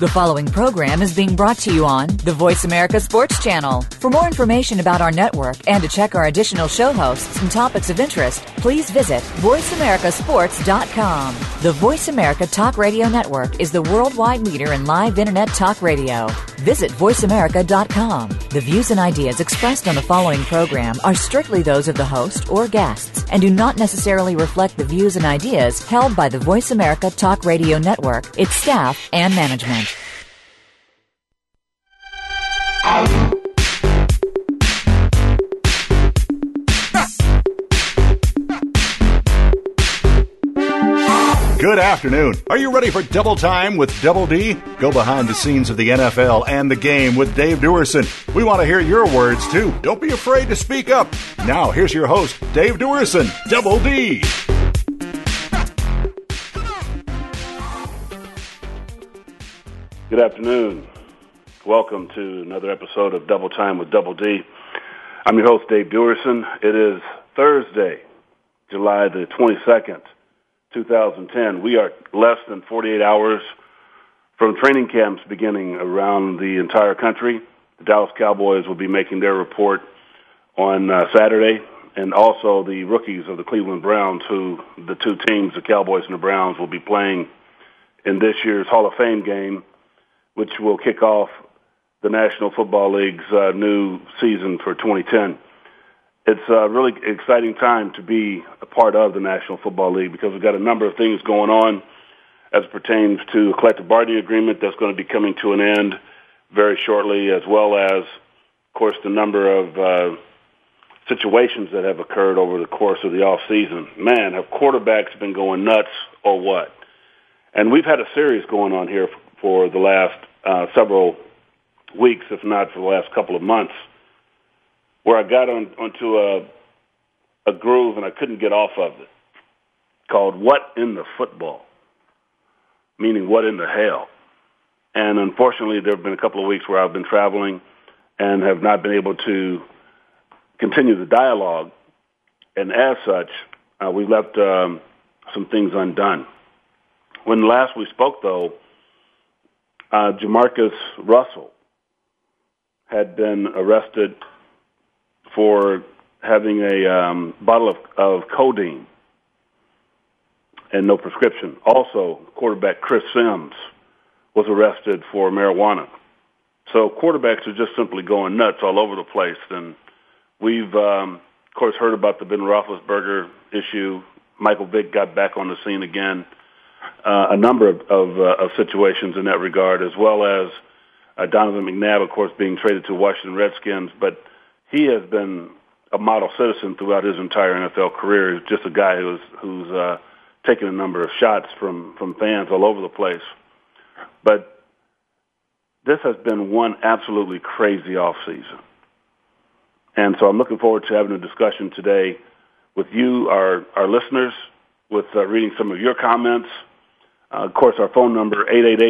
The following program is being brought to you on the Voice America Sports Channel. For more information about our network and to check our additional show hosts and topics of interest, please visit voiceamericasports.com. The Voice America Talk Radio Network is the worldwide leader in live Internet talk radio. Visit voiceamerica.com. The views and ideas expressed on the following program are strictly those of the host or guests and do not necessarily reflect the views and ideas held by the Voice America Talk Radio Network, its staff, and management. Good afternoon. Are you ready for Double Time with Double D? Go behind the scenes of the NFL and the game with Dave Duerson. We want to hear your words, too. Don't be afraid to speak up. Now, here's your host, Dave Duerson, Double D. Good afternoon. Welcome to another episode of Double Time with Double D. I'm your host, Dave Duerson. It is Thursday, July the 22nd, 2010. We are less than 48 hours from training camps beginning around the entire country. The Dallas Cowboys will be making their report on Saturday, and also the rookies of the Cleveland Browns, who the two teams, the Cowboys and the Browns, will be playing in this year's Hall of Fame game, which will kick off the National Football League's new season for 2010. It's a really exciting time to be a part of the National Football League because we've got a number of things going on as it pertains to a collective bargaining agreement that's going to be coming to an end very shortly, as well as, of course, the number of situations that have occurred over the course of the off-season. Man, have quarterbacks been going nuts or what? And we've had a series going on here for the last several weeks, if not for the last couple of months, where I got onto a groove and I couldn't get off of it, called What in the Football, meaning what in the hell. And unfortunately, there have been a couple of weeks where I've been traveling and have not been able to continue the dialogue, and as such, we left some things undone. When last we spoke, though, Jamarcus Russell had been arrested for having a bottle of codeine and no prescription. Also, quarterback Chris Sims was arrested for marijuana. So quarterbacks are just simply going nuts all over the place. And we've, of course, heard about the Ben Roethlisberger issue. Michael Vick got back on the scene again. A number of situations in that regard, as well as Donovan McNabb, of course, being traded to Washington Redskins. But he has been a model citizen throughout his entire NFL career. He's just a guy who's taken a number of shots from fans all over the place. But this has been one absolutely crazy offseason. And so I'm looking forward to having a discussion today with you, our listeners, with reading some of your comments. Of course, our phone number,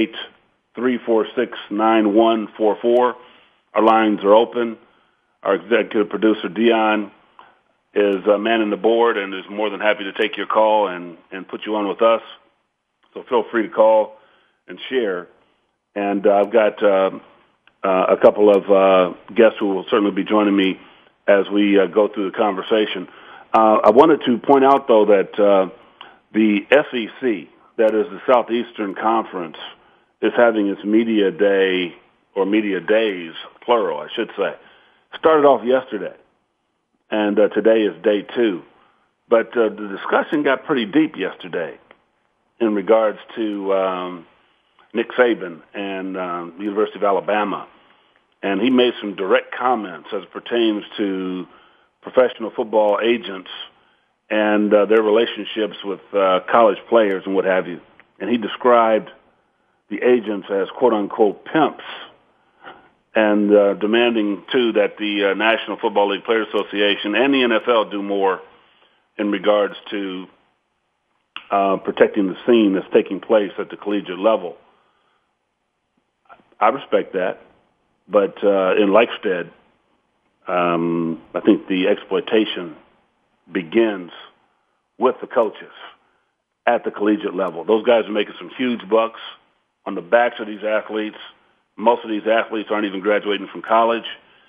888-346-9144. Our lines are open. Our executive producer, Dion, is manning the board and is more than happy to take your call and put you on with us. So feel free to call and share. And I've got a couple of guests who will certainly be joining me as we go through the conversation. I wanted to point out, though, that the SEC, that is the Southeastern Conference, is having its media day, or media days, plural, I should say. Started off yesterday, and today is day 2. But the discussion got pretty deep yesterday in regards to Nick Saban and the University of Alabama. And he made some direct comments as it pertains to professional football agents and their relationships with college players and what have you. And he described the agents as quote-unquote pimps and demanding, too, that the National Football League Players Association and the NFL do more in regards to protecting the scene that's taking place at the collegiate level. I respect that, but in Likestead, I think the exploitation begins with the coaches at the collegiate level. Those guys are making some huge bucks, on the backs of these athletes. Most of these athletes aren't even graduating from college.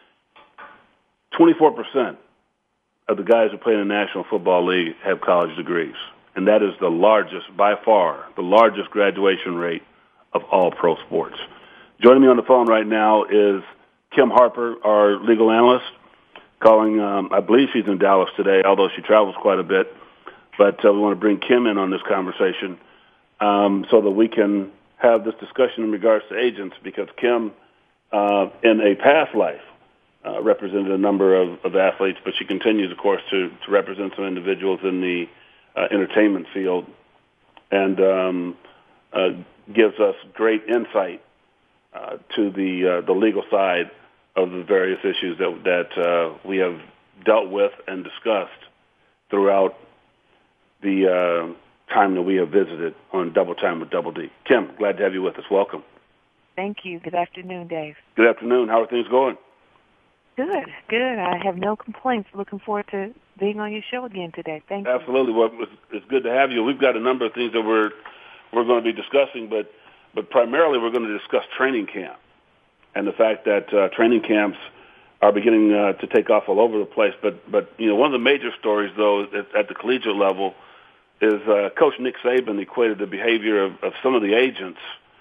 24% of the guys who play in the National Football League have college degrees. And that is the largest, by far, the largest graduation rate of all pro sports. Joining me on the phone right now is Kim Harper, our legal analyst, calling, I believe she's in Dallas today, although she travels quite a bit. But we want to bring Kim in on this conversation so that we can have this discussion in regards to agents, because Kim, in a past life, represented a number of athletes, but she continues, of course, to represent some individuals in the entertainment field, and gives us great insight to the legal side of the various issues that we have dealt with and discussed throughout the time that we have visited on Double Time with Double D. Kim, glad to have you with us. Welcome. Thank you. Good afternoon, Dave. Good afternoon. How are things going? Good, good. I have no complaints. Looking forward to being on your show again today. Thank you. Absolutely. Well, it's good to have you. We've got a number of things that we're going to be discussing, but primarily we're going to discuss training camp and the fact that training camps are beginning to take off all over the place. But one of the major stories, though, at the collegiate level is Coach Nick Saban equated the behavior of some of the agents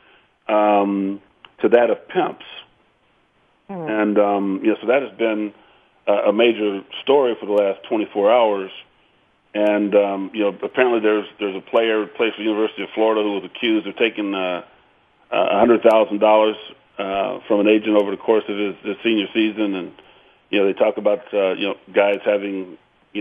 to that of pimps. And, so that has been a major story for the last 24 hours. And, apparently there's a player who plays for the University of Florida who was accused of taking $100,000 from an agent over the course of his senior season. And, they talk about, guys having,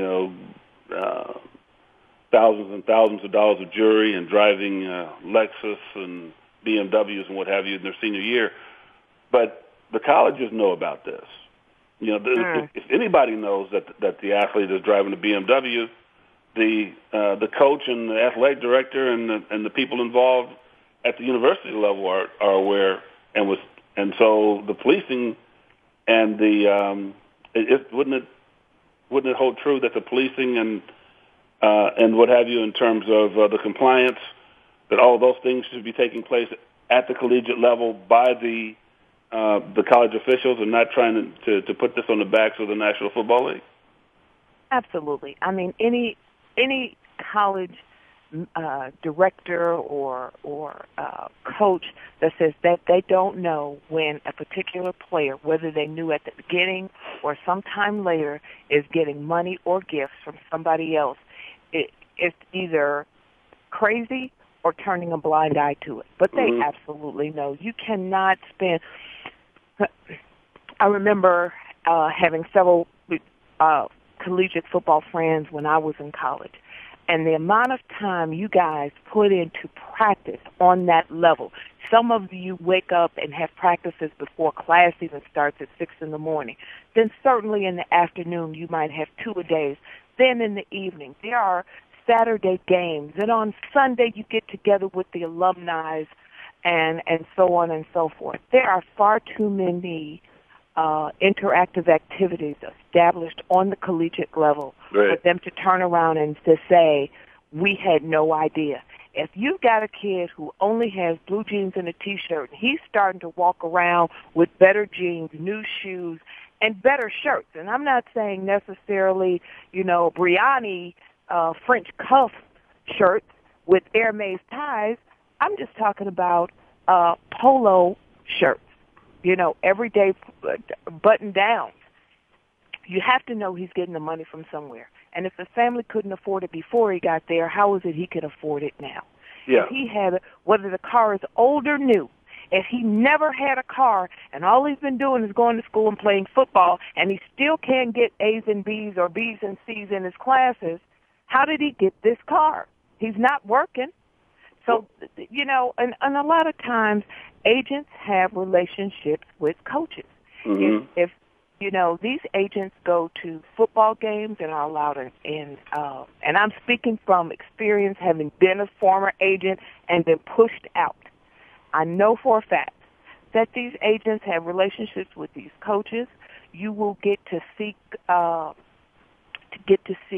thousands and thousands of dollars of jewelry and driving Lexus and BMWs and what have you in their senior year. But the colleges know about this. If anybody knows that the athlete is driving a BMW, the coach and the athletic director and the people involved at the university level are aware, and so the policing and wouldn't it hold true that the policing and what have you in terms of the compliance, that all of those things should be taking place at the collegiate level by the college officials and not trying to put this on the backs of the National Football League? Absolutely. I mean, any college director or coach that says that they don't know when a particular player, whether they knew at the beginning or sometime later, is getting money or gifts from somebody else, it's either crazy or turning a blind eye to it. But they absolutely know. You cannot spend... I remember having several collegiate football friends when I was in college, and the amount of time you guys put into practice on that level. Some of you wake up and have practices before class even starts at 6 in the morning. Then certainly in the afternoon you might have 2 a days. Then in the evening there are Saturday games, and on Sunday you get together with the alumni and so on and so forth. There are far too many interactive activities established on the collegiate level for them to turn around and to say, we had no idea. If you've got a kid who only has blue jeans and a T-shirt, and he's starting to walk around with better jeans, new shoes, and better shirts, and I'm not saying necessarily, Briani French cuff shirts with Hermes ties. I'm just talking about polo shirts, everyday button downs. You have to know he's getting the money from somewhere. And if the family couldn't afford it before he got there, how is it he can afford it now? Yeah. If he had, whether the car is old or new, if he never had a car and all he's been doing is going to school and playing football and he still can't get A's and B's or B's and C's in his classes, how did he get this car? He's not working. So, and a lot of times agents have relationships with coaches. Mm-hmm. If these agents go to football games and are allowed in, and I'm speaking from experience, having been a former agent and been pushed out. I know for a fact that these agents have relationships with these coaches. You will get to see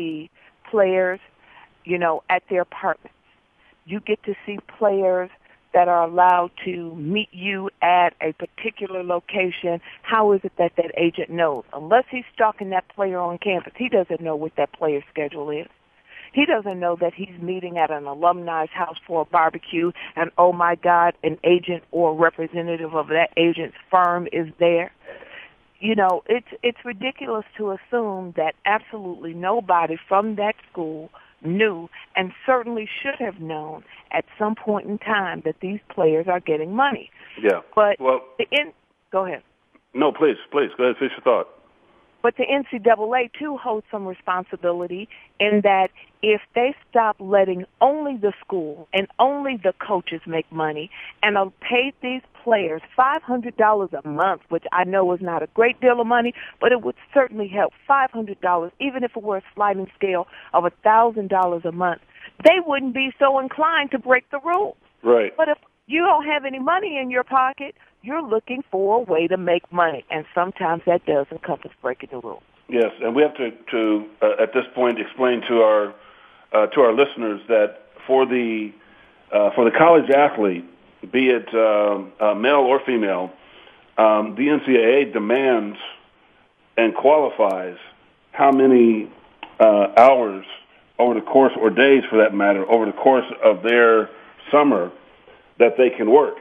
players, at their apartments. You get to see players that are allowed to meet you at a particular location, how is it that that agent knows? Unless he's stalking that player on campus, he doesn't know what that player's schedule is. He doesn't know that he's meeting at an alumni's house for a barbecue and, oh, my God, an agent or representative of that agent's firm is there. You know, it's ridiculous to assume that absolutely nobody from that school knew and certainly should have known at some point in time that these players are getting money. Yeah. But well, go ahead. No, please. Go ahead, finish your thought. But the NCAA, too, holds some responsibility in that if they stop letting only the school and only the coaches make money and pay these players $500 a month, which I know is not a great deal of money, but it would certainly help, $500, even if it were a sliding scale of $1,000 a month, they wouldn't be so inclined to break the rules. Right. But if you don't have any money in your pocket, you're looking for a way to make money, and sometimes that does encompass breaking the rules. Yes, and we have to at this point explain to our listeners that for the college athlete, be it male or female, the NCAA demands and qualifies how many hours over the course, or days for that matter, over the course of their summer that they can work.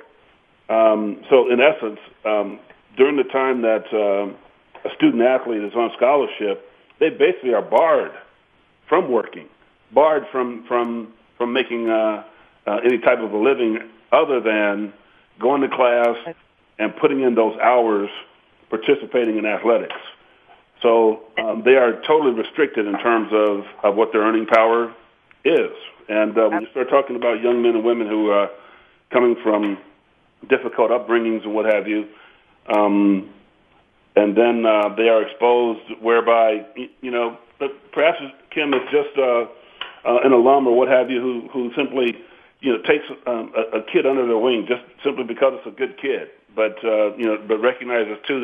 So in essence, during the time that a student athlete is on scholarship, they basically are barred from working, barred from making any type of a living other than going to class and putting in those hours participating in athletics. So they are totally restricted in terms of what their earning power is. And when you start talking about young men and women who are coming from difficult upbringings and what have you, and then they are exposed whereby, perhaps Kim is just an alum or what have you who simply, takes a kid under their wing just simply because it's a good kid, but recognizes too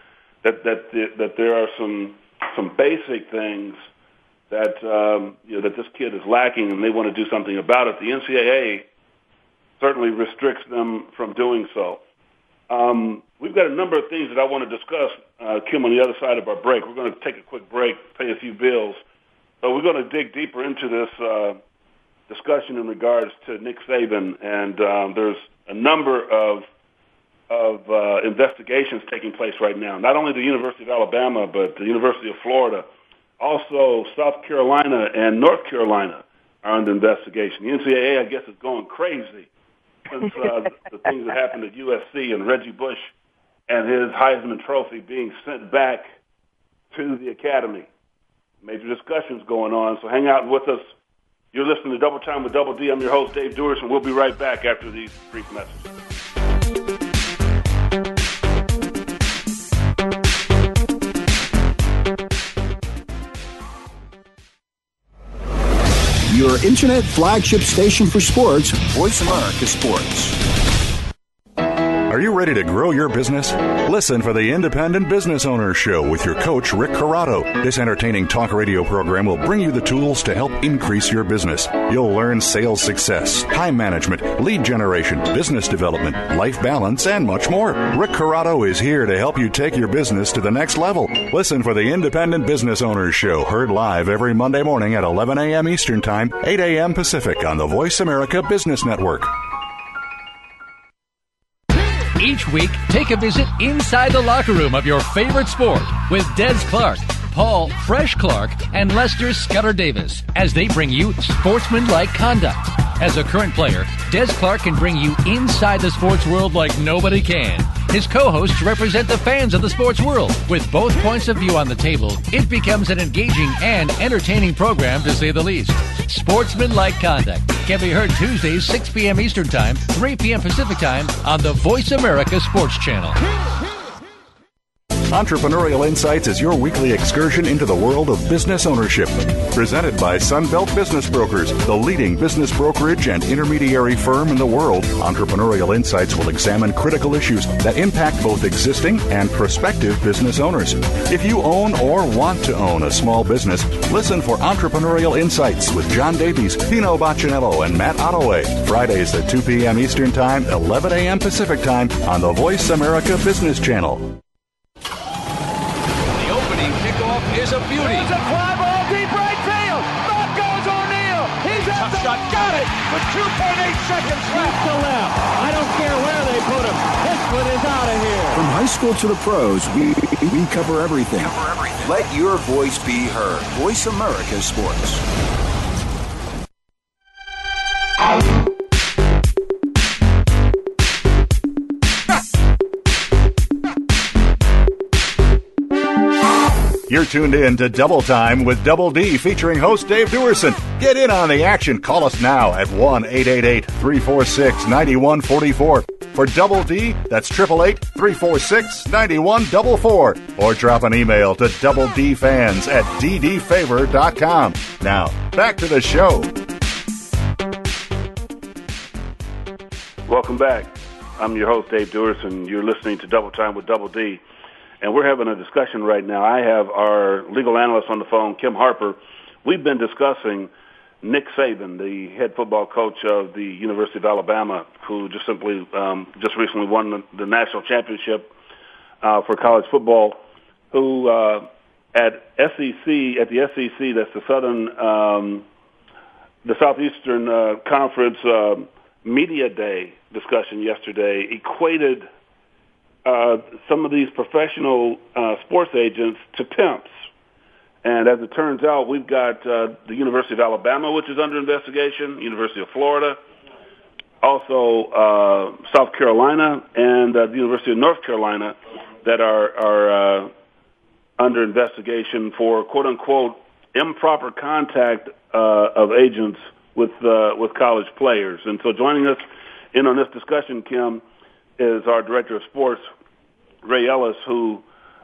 that there are some basic things that that this kid is lacking, and they want to do something about it. The NCAA certainly restricts them from doing so. We've got a number of things that I want to discuss, Kim, on the other side of our break. We're going to take a quick break, pay a few bills. So we're going to dig deeper into this discussion in regards to Nick Saban, and there's a number of investigations taking place right now. Not only the University of Alabama, but the University of Florida. Also, South Carolina and North Carolina are under investigation. The NCAA, I guess, is going crazy since the things that happened at USC and Reggie Bush and his Heisman Trophy being sent back to the academy. Major discussions going on, so hang out with us. You're listening to Double Time with Double D. I'm your host, Dave Dewars, and we'll be right back after these brief messages. Your internet flagship station for sports, Voice America Sports. Are you ready to grow your business? Listen for the Independent Business Owner Show with your coach, Rick Corrado. This entertaining talk radio program will bring you the tools to help increase your business. You'll learn sales success, time management, lead generation, business development, life balance, and much more. Rick Corrado is here to help you take your business to the next level. Listen for the Independent Business Owner Show, heard live every Monday morning at 11 a.m. Eastern Time, 8 a.m. Pacific on the Voice America Business Network. Each week, take a visit inside the locker room of your favorite sport with Des Clark, Paul Fresh Clark, and Lester Scudder Davis as they bring you sportsmanlike conduct. As a current player, Des Clark can bring you inside the sports world like nobody can. His co-hosts represent the fans of the sports world. With both points of view on the table, it becomes an engaging and entertaining program, to say the least. Sportsmanlike Conduct can be heard Tuesdays, 6 p.m. Eastern Time, 3 p.m. Pacific Time on the Voice America Sports Channel. Entrepreneurial Insights is your weekly excursion into the world of business ownership. Presented by Sunbelt Business Brokers, the leading business brokerage and intermediary firm in the world, Entrepreneurial Insights will examine critical issues that impact both existing and prospective business owners. If you own or want to own a small business, listen for Entrepreneurial Insights with John Davies, Pino Baccinello, and Matt Ottaway. Fridays at 2 p.m. Eastern Time, 11 a.m. Pacific Time on the Voice America Business Channel. The opening kickoff is a beauty. It's a fly ball deep right field. Back goes O'Neill. He's at the shot. Got it with 2.8 seconds left to left. I don't care where they put him. This one is out of here. From high school to the pros, we cover everything. Let your voice be heard. Voice America Sports. You're tuned in to Double Time with Double D, featuring host Dave Duerson. Get in on the action. Call us now at 1-888-346-9144. For Double D, that's 888-346-9144. Or drop an email to doubledfans@ddfavor.com. Now, back to the show. Welcome back. I'm your host, Dave Duerson. You're listening to Double Time with Double D. And we're having a discussion right now. I have our legal analyst on the phone, Kim Harper. We've been discussing Nick Saban, the head football coach of the University of Alabama, who just recently won the national championship for college football, who at the SEC, that's the Southeastern Conference Media Day discussion yesterday, equated some of these professional sports agents to pimps. And as it turns out, we've got the University of Alabama, which is under investigation, University of Florida, also South Carolina, and the University of North Carolina that are under investigation for, quote-unquote, improper contact of agents with college players. And so joining us in on this discussion, Kim, is our director of sports, Ray Ellis, who,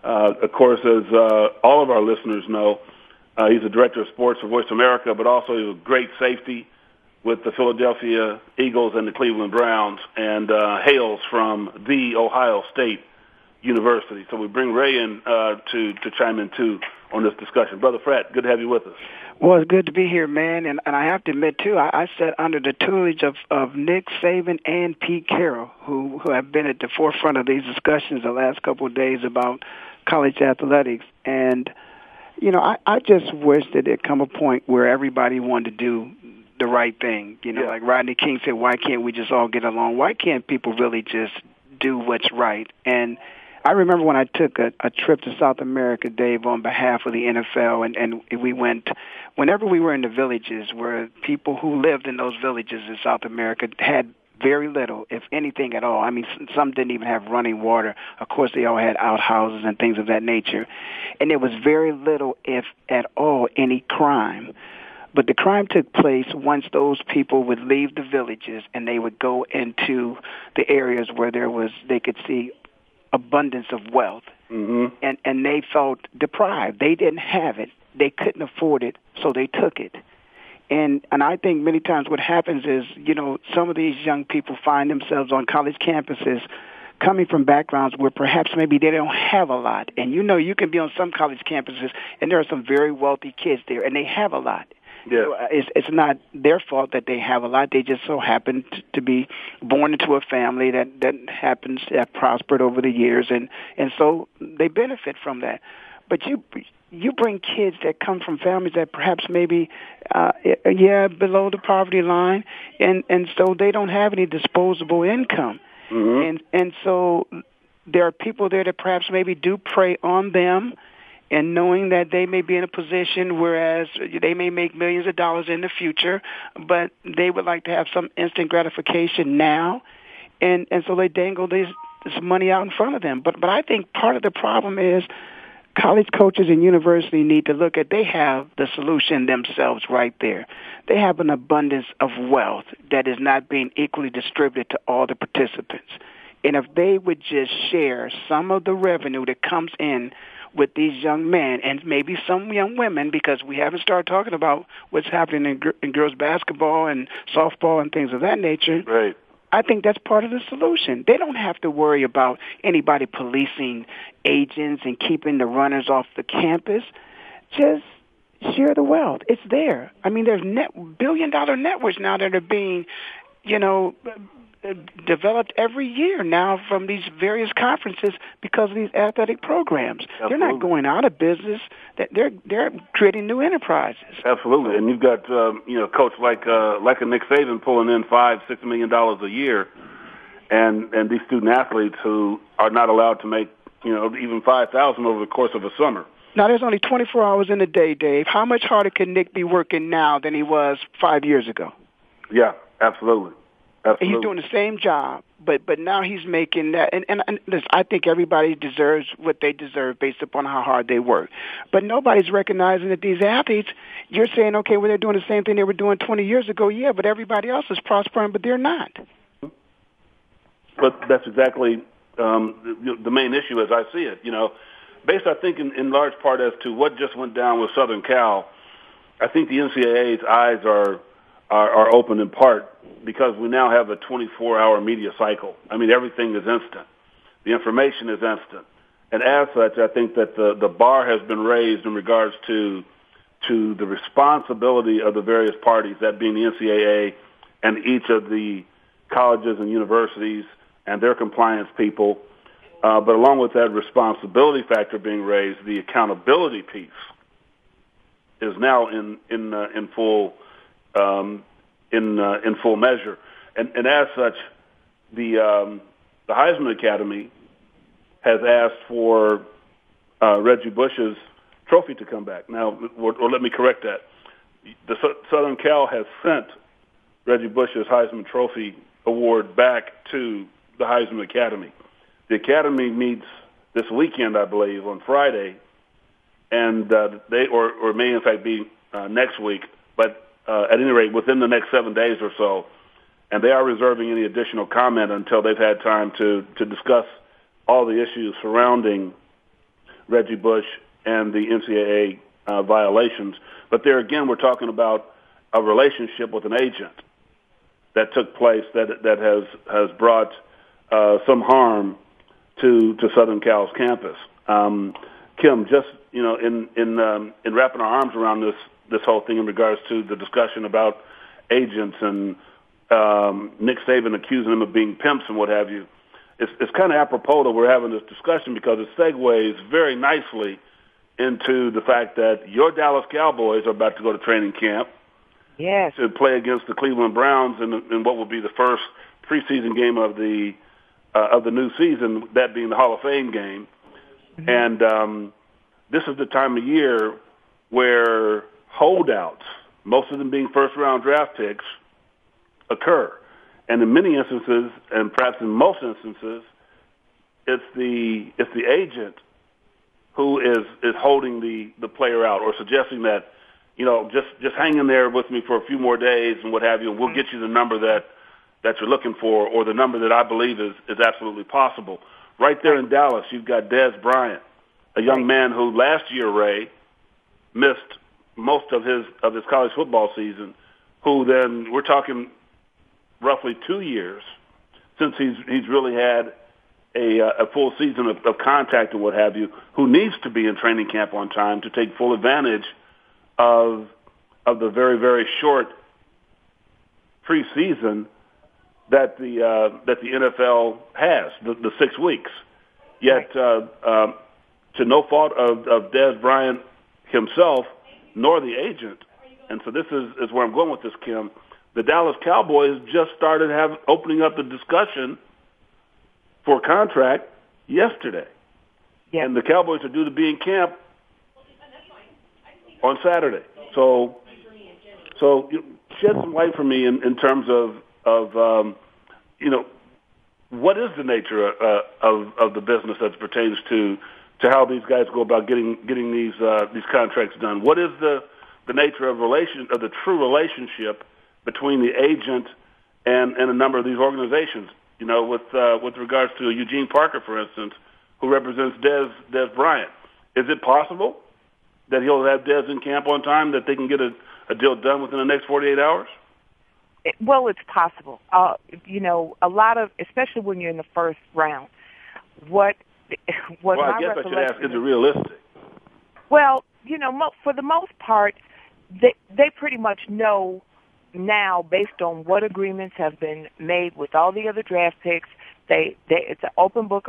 of course, as all of our listeners know, he's the director of sports for Voice America, but also he's a great safety with the Philadelphia Eagles and the Cleveland Browns, and hails from the Ohio State University. So we bring Ray in to chime in, too, on this discussion. Brother Fred, good to have you with us. Well, it's good to be here, man. And I have to admit, too, I sat under the tutelage of Nick Saban and Pete Carroll, who have been at the forefront of these discussions the last couple of days about college athletics. And, you know, I just wish that there'd come a point where everybody wanted to do the right thing. You know, like Rodney King said, why can't we just all get along? Why can't people really just do what's right? And I remember when I took a trip to South America, Dave, on behalf of the NFL, and we went, whenever we were in the villages where people who lived in those villages in South America had very little, if anything at all. I mean, some didn't even have running water. Of course, they all had outhouses and things of that nature. And there was very little, if at all, any crime. But the crime took place once those people would leave the villages and they would go into the areas where they could see abundance of wealth, and they felt deprived. They didn't have it. They couldn't afford it, so they took it. And I think many times what happens is, you know, some of these young people find themselves on college campuses coming from backgrounds where perhaps maybe they don't have a lot. And, you know, you can be on some college campuses, and there are some very wealthy kids there, and they have a lot. Yeah. It's not their fault that they have a lot. They just so happen to be born into a family that happens to have prospered over the years, and so they benefit from that. But you bring kids that come from families that perhaps maybe below the poverty line, and so they don't have any disposable income, and so there are people there that perhaps maybe do prey on them. And knowing that they may be in a position whereas they may make millions of dollars in the future, but they would like to have some instant gratification now, and so they dangle this money out in front of them. But I think part of the problem is college coaches and universities need to look at, they have the solution themselves right there. They have an abundance of wealth that is not being equally distributed to all the participants. And if they would just share some of the revenue that comes in with these young men and maybe some young women, because we haven't started talking about what's happening in girls basketball and softball and things of that nature. Right. I think that's part of the solution. They don't have to worry about anybody policing agents and keeping the runners off the campus. Just share the wealth. It's there. I mean, there's billion-dollar networks now that are being, developed every year now from these various conferences because of these athletic programs. Absolutely. They're not going out of business. They're creating new enterprises. Absolutely, and you've got coach like a Nick Saban pulling in $5-6 million a year, and these student athletes who are not allowed to make even $5,000 over the course of a summer. Now, there's only 24 hours in a day, Dave. How much harder can Nick be working now than he was 5 years ago? Yeah, absolutely. Absolutely. He's doing the same job, but now he's making that. And listen, I think everybody deserves what they deserve based upon how hard they work. But nobody's recognizing that these athletes, you're saying, okay, well, they're doing the same thing they were doing 20 years ago. Yeah, but everybody else is prospering, but they're not. But that's exactly the main issue as I see it. Based, I think, in large part as to what just went down with Southern Cal, I think the NCAA's eyes are open in part because we now have a 24-hour media cycle. I mean, everything is instant. The information is instant. And as such, I think that the bar has been raised in regards to the responsibility of the various parties, that being the NCAA and each of the colleges and universities and their compliance people. But along with that responsibility factor being raised, the accountability piece is now in full measure, and as such, the Heisman Academy has asked for Reggie Bush's trophy to come back. Now, or let me correct that: the Southern Cal has sent Reggie Bush's Heisman Trophy award back to the Heisman Academy. The Academy meets this weekend, I believe, on Friday, and they or may in fact be next week, but at any rate, within the next 7 days or so, and they are reserving any additional comment until they've had time to discuss all the issues surrounding Reggie Bush and the NCAA violations. But there again, we're talking about a relationship with an agent that took place that has brought some harm to Southern Cal's campus. Kim, just in wrapping our arms around this whole thing in regards to the discussion about agents and Nick Saban accusing them of being pimps and what have you, it's kind of apropos that we're having this discussion because it segues very nicely into the fact that your Dallas Cowboys are about to go to training camp. Yes. To play against the Cleveland Browns in what will be the first preseason game of the new season, that being the Hall of Fame game. Mm-hmm. And this is the time of year where holdouts, most of them being first-round draft picks, occur. And in many instances, and perhaps in most instances, it's the agent who is holding the player out or suggesting that, just hang in there with me for a few more days and what have you, and we'll get you the number that you're looking for or the number that I believe is absolutely possible. Right there in Dallas, you've got Dez Bryant, a young man who last year, Ray, missed most of his college football season, who then, we're talking roughly 2 years since he's really had a full season of contact and what have you, who needs to be in training camp on time to take full advantage of the very, very short preseason that the NFL has, the 6 weeks. Yet, to no fault of Dez Bryant himself, nor the agent, and so this is where I'm going with this, Kim, the Dallas Cowboys just started opening up the discussion for a contract yesterday. Yeah. And the Cowboys are due to be in camp on Saturday. So shed some light for me in terms of what is the nature of the business that pertains to how these guys go about getting these contracts done. What is the nature of the true relationship between the agent and a number of these organizations? You know, with regards to Eugene Parker, for instance, who represents Dez Bryant. Is it possible that he'll have Dez in camp on time, that they can get a deal done within the next 48 hours? Well, it's possible. You know, a lot of, especially when you're in the first round, what well, I guess I should ask, is it realistic? Well, you know, for the most part, they pretty much know now, based on what agreements have been made with all the other draft picks. It's an open book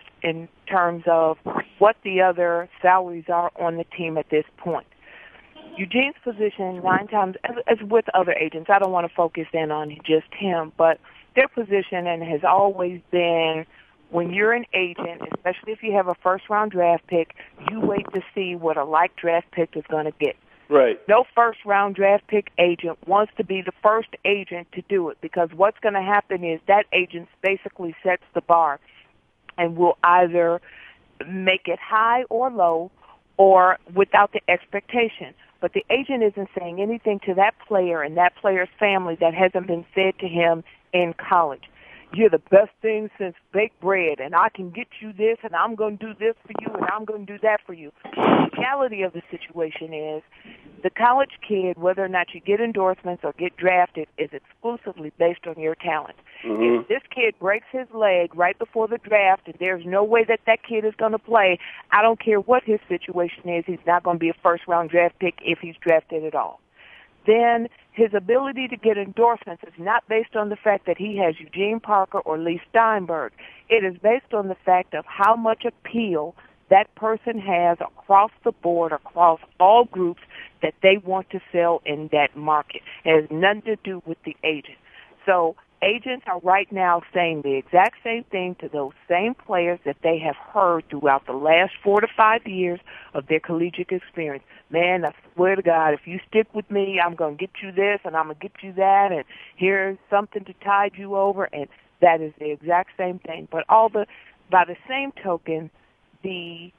in terms of what the other salaries are on the team at this point. Eugene's position, 9 times, as with other agents, I don't want to focus in on just him, but their position and has always been, when you're an agent, especially if you have a first-round draft pick, you wait to see what a like draft pick is going to get. Right. No first-round draft pick agent wants to be the first agent to do it, because what's going to happen is that agent basically sets the bar and will either make it high or low or without the expectation. But the agent isn't saying anything to that player and that player's family that hasn't been said to him in college. You're the best thing since baked bread, and I can get you this, and I'm going to do this for you, and I'm going to do that for you. The reality of the situation is the college kid, whether or not you get endorsements or get drafted, is exclusively based on your talent. Mm-hmm. If this kid breaks his leg right before the draft and there's no way that kid is going to play, I don't care what his situation is, he's not going to be a first-round draft pick if he's drafted at all. Then his ability to get endorsements is not based on the fact that he has Eugene Parker or Lee Steinberg. It is based on the fact of how much appeal that person has across the board, across all groups that they want to sell in that market. It has nothing to do with the agent. So agents are right now saying the exact same thing to those same players that they have heard throughout the last 4 to 5 years of their collegiate experience. Man, I swear to God, if you stick with me, I'm going to get you this and I'm going to get you that, and here's something to tide you over, and that is the exact same thing. But by the same token, the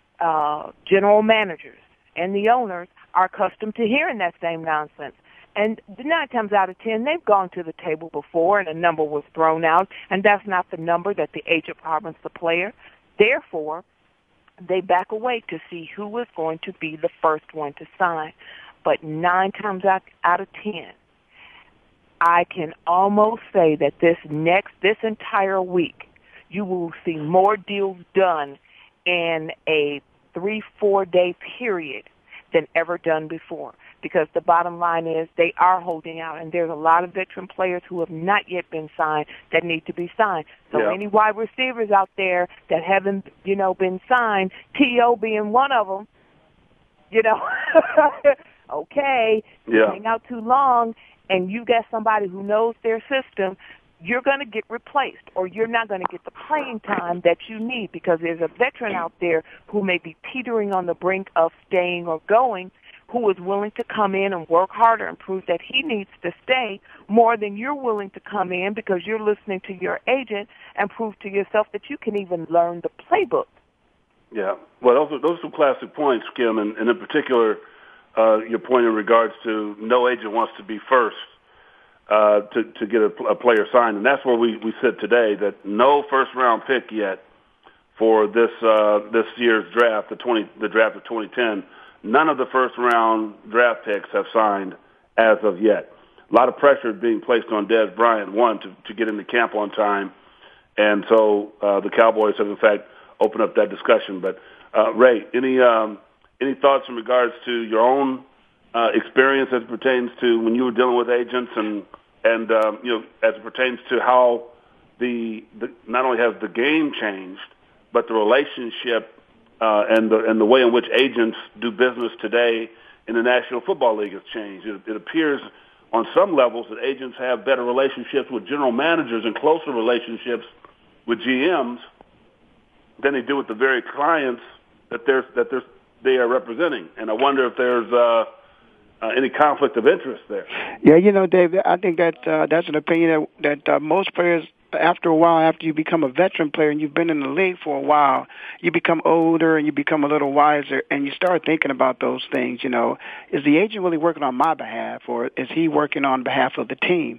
general managers and the owners are accustomed to hearing that same nonsense. And 9 times out of 10, they've gone to the table before and a number was thrown out, and that's not the number that the agent promised the player. Therefore, they back away to see who is going to be the first one to sign. But 9 times out of 10, I can almost say that this entire week, you will see more deals done in a 3-4 day period than ever done before. Because the bottom line is they are holding out, and there's a lot of veteran players who have not yet been signed that need to be signed. So any wide receivers out there that haven't, been signed, T.O. being one of them, okay, you hang out too long, and you got somebody who knows their system, you're going to get replaced, or you're not going to get the playing time that you need, because there's a veteran out there who may be teetering on the brink of staying or going, who is willing to come in and work harder and prove that he needs to stay more than you're willing to come in because you're listening to your agent and prove to yourself that you can even learn the playbook. Yeah. Well, those are some classic points, Kim, and in particular, your point in regards to no agent wants to be first to get a player signed. And that's where we sit today, that no first-round pick yet for this year's draft, the draft of 2010. None of the first-round draft picks have signed as of yet. A lot of pressure being placed on Dez Bryant, one, to get into camp on time. And so the Cowboys have, in fact, opened up that discussion. But, Ray, any thoughts in regards to your own experience as it pertains to when you were dealing with agents and as it pertains to how the not only has the game changed, but the relationship and the way in which agents do business today in the National Football League has changed. It appears on some levels that agents have better relationships with general managers and closer relationships with GMs than they do with the very clients that they are representing. And I wonder if there's any conflict of interest there. Yeah, Dave, I think that that's an opinion that most players, after a while, after you become a veteran player and you've been in the league for a while, you become older and you become a little wiser and you start thinking about those things. Is the agent really working on my behalf, or is he working on behalf of the team?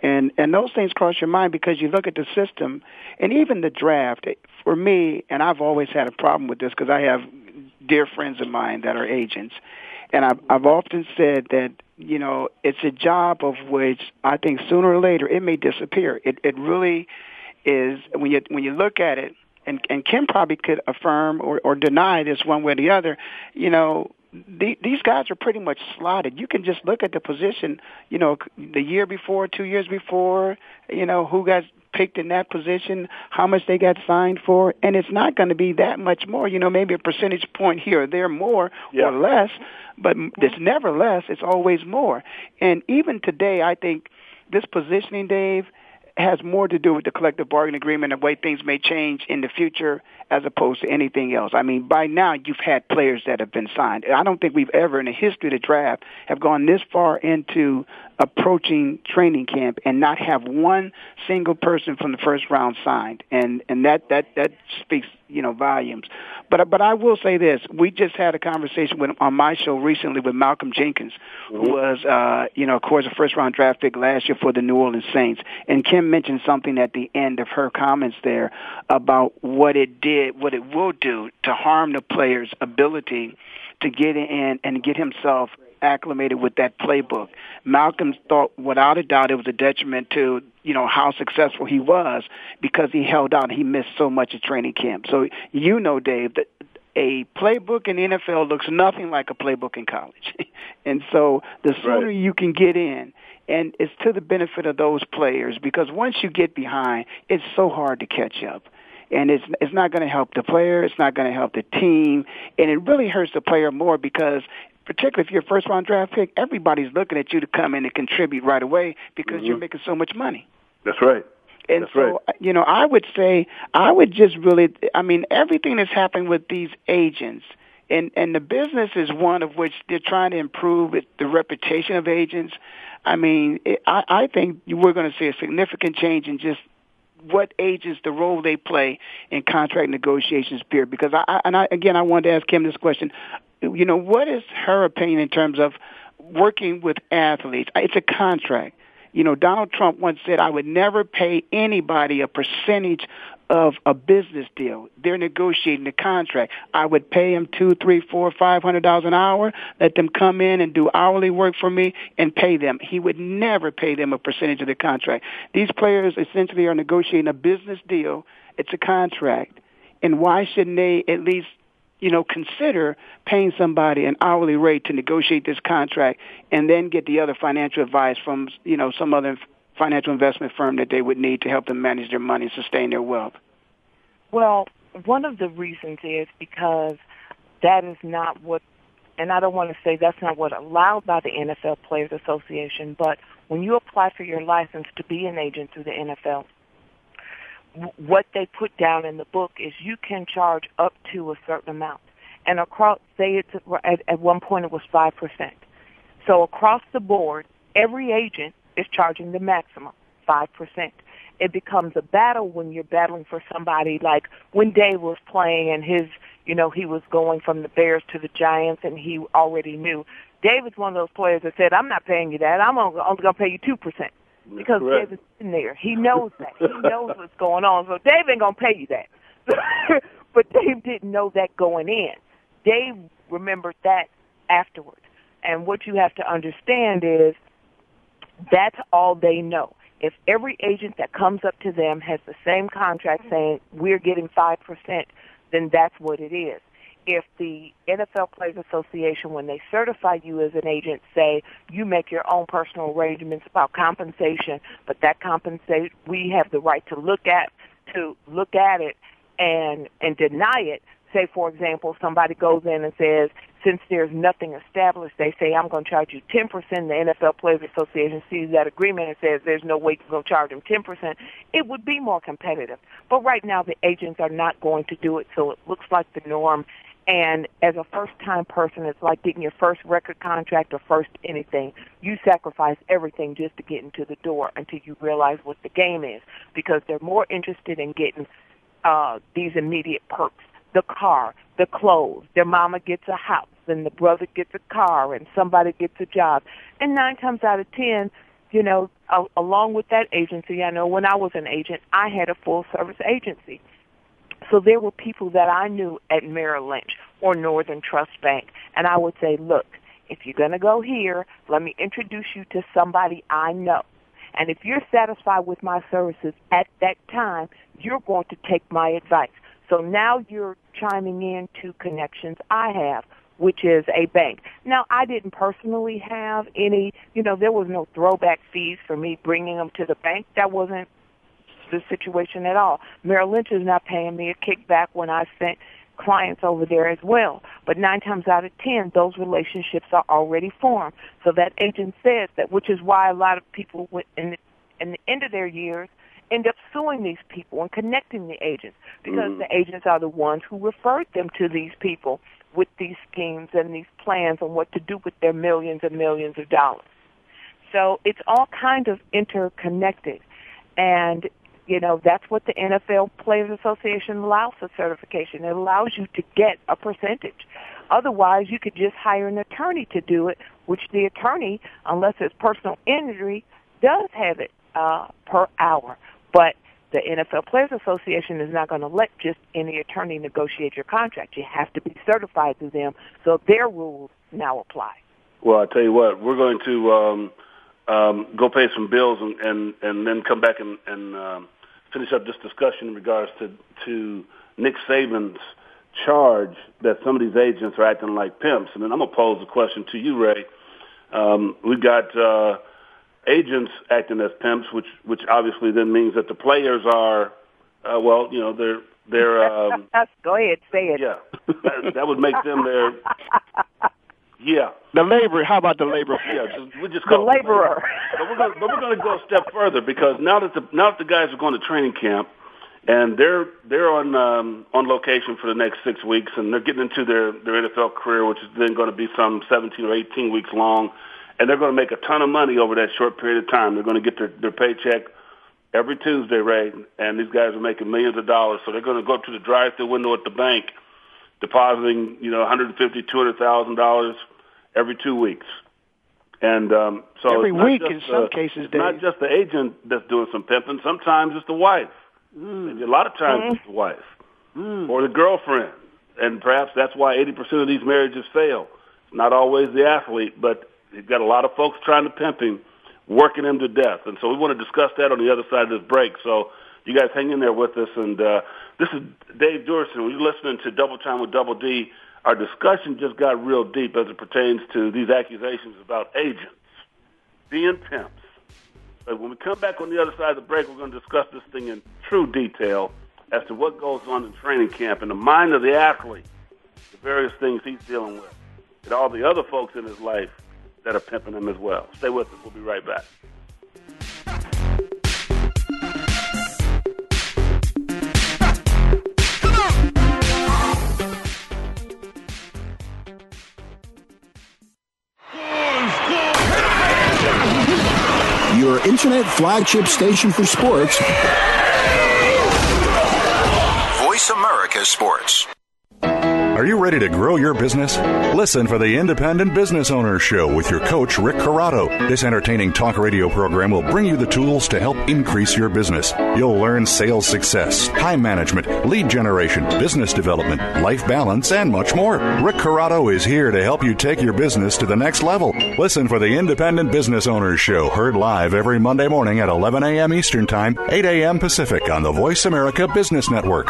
And those things cross your mind because you look at the system and even the draft. For me, and I've always had a problem with this because I have dear friends of mine that are agents, and I've often said that, you know, it's a job of which I think sooner or later it may disappear. It really is when you look at it, and Kim probably could affirm or deny this one way or the other. You know, these guys are pretty much slotted. You can just look at the position, you know, the year before, 2 years before, you know, who got picked in that position, how much they got signed for, and it's not going to be that much more. You know, maybe a percentage point here or there more or less, but it's never less. It's always more. And even today, I think this positioning, Dave, has more to do with the collective bargaining agreement and the way things may change in the future as opposed to anything else. I mean, by now you've had players that have been signed. I don't think we've ever in the history of the draft have gone this far into approaching training camp and not have one single person from the first round signed. And that speaks, you know, volumes. But I will say this. We just had a conversation on my show recently with Malcolm Jenkins, who was, you know, of course, a first-round draft pick last year for the New Orleans Saints. And Kim mentioned something at the end of her comments there about what it will do to harm the player's ability to get in and get himself acclimated with that playbook. Malcolm thought, without a doubt, it was a detriment to, you know, how successful he was because he held out. He missed so much of training camp. So, you know, Dave, that a playbook in the NFL looks nothing like a playbook in college. And so the sooner you can get in, and it's to the benefit of those players because once you get behind, it's so hard to catch up. And it's not going to help the player. It's not going to help the team. And it really hurts the player more because particularly if you're a first-round draft pick, everybody's looking at you to come in and contribute right away because you're making so much money. That's right. And so, you know, I would just really, I mean, everything that's happening with these agents, and the business is one of which they're trying to improve the reputation of agents. I mean, I think we're going to see a significant change in just what agents, the role they play in contract negotiations, period. Because I wanted to ask Kim this question. You know, what is her opinion in terms of working with athletes? It's a contract. You know, Donald Trump once said, I would never pay anybody a percentage of a business deal. They're negotiating the contract. I would pay them $200, $300, $400, $500 an hour, let them come in and do hourly work for me and pay them. He would never pay them a percentage of the contract. These players essentially are negotiating a business deal. It's a contract. And why shouldn't they at least, you know, consider paying somebody an hourly rate to negotiate this contract and then get the other financial advice from, you know, some other financial investment firm that they would need to help them manage their money and sustain their wealth? Well, one of the reasons is because that is not what, and I don't want to say that's not what allowed by the NFL Players Association, but when you apply for your license to be an agent through the NFL, what they put down in the book is you can charge up to a certain amount. And across, say it's at one point it was 5%. So across the board, every agent is charging the maximum, 5%. It becomes a battle when you're battling for somebody like when Dave was playing and his, you know, he was going from the Bears to the Giants and he already knew. Dave is one of those players that said, I'm not paying you that. I'm only going to pay you 2%. Because Dave is in there. He knows that. He knows what's going on. So Dave ain't going to pay you that. But Dave didn't know that going in. Dave remembered that afterwards. And what you have to understand is that's all they know. If every agent that comes up to them has the same contract saying we're getting 5%, then that's what it is. If the NFL Players Association, when they certify you as an agent, say you make your own personal arrangements about compensation, but that compensation we have the right to look at it and deny it. Say, for example, somebody goes in and says, since there's nothing established, they say, I'm going to charge you 10%. The NFL Players Association sees that agreement and says there's no way you're going to charge them 10%. It would be more competitive. But right now the agents are not going to do it, so it looks like the norm. And as a first-time person, it's like getting your first record contract or first anything. You sacrifice everything just to get into the door until you realize what the game is, because they're more interested in getting these immediate perks. The car, the clothes, their mama gets a house, and the brother gets a car, and somebody gets a job. And 9 times out of 10, along with that agency, I know when I was an agent, I had a full-service agency. So there were people that I knew at Merrill Lynch or Northern Trust Bank, and I would say, look, if you're going to go here, let me introduce you to somebody I know. And if you're satisfied with my services at that time, you're going to take my advice. So now you're chiming in to connections I have, which is a bank. Now, I didn't personally have any, there was no throwback fees for me bringing them to the bank. That wasn't the situation at all. Merrill Lynch is not paying me a kickback when I sent clients over there as well. But 9 times out of 10, those relationships are already formed. So that agent says that, which is why a lot of people in the end of their years end up suing these people and connecting the agents, because the agents are the ones who referred them to these people with these schemes and these plans on what to do with their millions and millions of dollars. So it's all kind of interconnected. And that's what the NFL Players Association allows for certification. It allows you to get a percentage. Otherwise, you could just hire an attorney to do it, which the attorney, unless it's personal injury, does have it per hour. But the NFL Players Association is not going to let just any attorney negotiate your contract. You have to be certified through them, so their rules now apply. Well, I tell you what, we're going to go pay some bills and then come back and finish up this discussion in regards to Nick Saban's charge that some of these agents are acting like pimps. And then I'm going to pose a question to you, Ray. We've got agents acting as pimps, which obviously then means that the players are, they're Go ahead, say it. Yeah, that would make them their. Yeah. The laborer. How about the laborer? Yeah, we just call the laborer. But we're going to go a step further, because now that the guys are going to training camp and they're on location for the next 6 weeks, and they're getting into their NFL career, which is then going to be some 17 or 18 weeks long, and they're going to make a ton of money over that short period of time. They're going to get their paycheck every Tuesday, Ray, and these guys are making millions of dollars. So they're going to go up to the drive-thru window at the bank, depositing $150,000, $200,000 every 2 weeks. And so every week in some cases, it's not just the agent that's doing some pimping. Sometimes it's the wife. A lot of times it's the wife or the girlfriend. And perhaps that's why 80% of these marriages fail. It's not always the athlete, but you've got a lot of folks trying to pimp him, working him to death. And so we want to discuss that on the other side of this break. So you guys hang in there with us. And this is Dave Duerson. When you're listening to Double Time with Double D, our discussion just got real deep as it pertains to these accusations about agents being pimps. But when we come back on the other side of the break, we're going to discuss this thing in true detail as to what goes on in training camp in the mind of the athlete, the various things he's dealing with, and all the other folks in his life that are pimping him as well. Stay with us. We'll be right back. Your internet flagship station for sports. Voice America Sports. Are you ready to grow your business? Listen for the Independent Business Owner Show with your coach, Rick Corrado. This entertaining talk radio program will bring you the tools to help increase your business. You'll learn sales success, time management, lead generation, business development, life balance, and much more. Rick Corrado is here to help you take your business to the next level. Listen for the Independent Business Owner Show, heard live every Monday morning at 11 a.m. Eastern Time, 8 a.m. Pacific on the Voice America Business Network.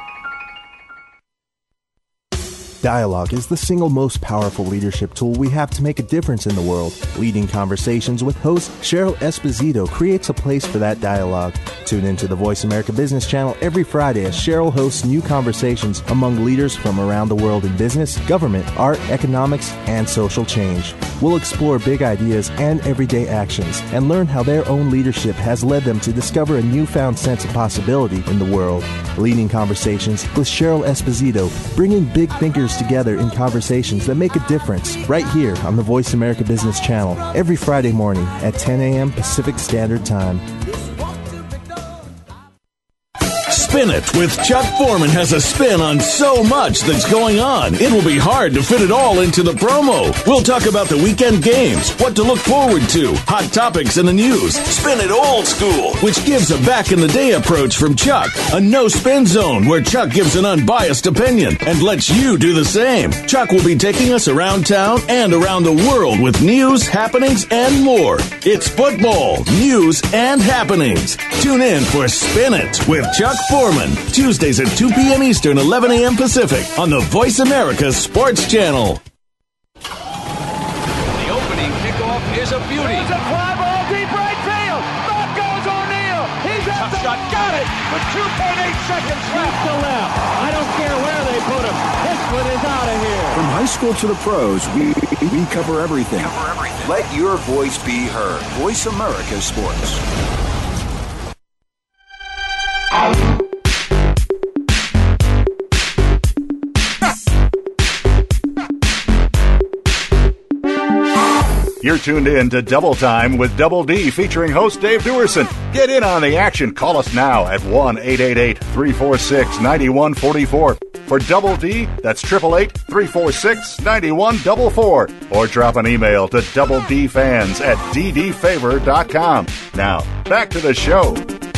Dialogue is the single most powerful leadership tool we have to make a difference in the world. Leading Conversations with host Cheryl Esposito creates a place for that dialogue. Tune into the Voice America Business Channel every Friday as Cheryl hosts new conversations among leaders from around the world in business, government, art, economics, and social change. We'll explore big ideas and everyday actions and learn how their own leadership has led them to discover a newfound sense of possibility in the world. Leading Conversations with Cheryl Esposito, bringing big thinkers together in conversations that make a difference, right here on the Voice America Business Channel every Friday morning at 10 a.m. Pacific Standard Time. Spin It with Chuck Foreman has a spin on so much that's going on. It will be hard to fit it all into the promo. We'll talk about the weekend games, what to look forward to, hot topics in the news. Spin It old school, which gives a back-in-the-day approach from Chuck. A no-spin zone where Chuck gives an unbiased opinion and lets you do the same. Chuck will be taking us around town and around the world with news, happenings, and more. It's football, news, and happenings. Tune in for Spin It with Chuck Foreman, Tuesdays at 2 p.m. Eastern, 11 a.m. Pacific on the Voice America Sports Channel. The opening kickoff is a beauty. It's a fly ball deep right field. Back goes O'Neal. He's at the shot. Got it with 2.8 seconds left to left. I don't care where they put him. This one is out of here. From high school to the pros, we cover everything. Let your voice be heard. Voice America Sports. You're tuned in to Double Time with Double D, featuring host Dave Duerson. Get in on the action. Call us now at 1-888-346-9144. For Double D, that's 888-346-9144. Or drop an email to doubledfans@ddfavor.com. Now, back to the show.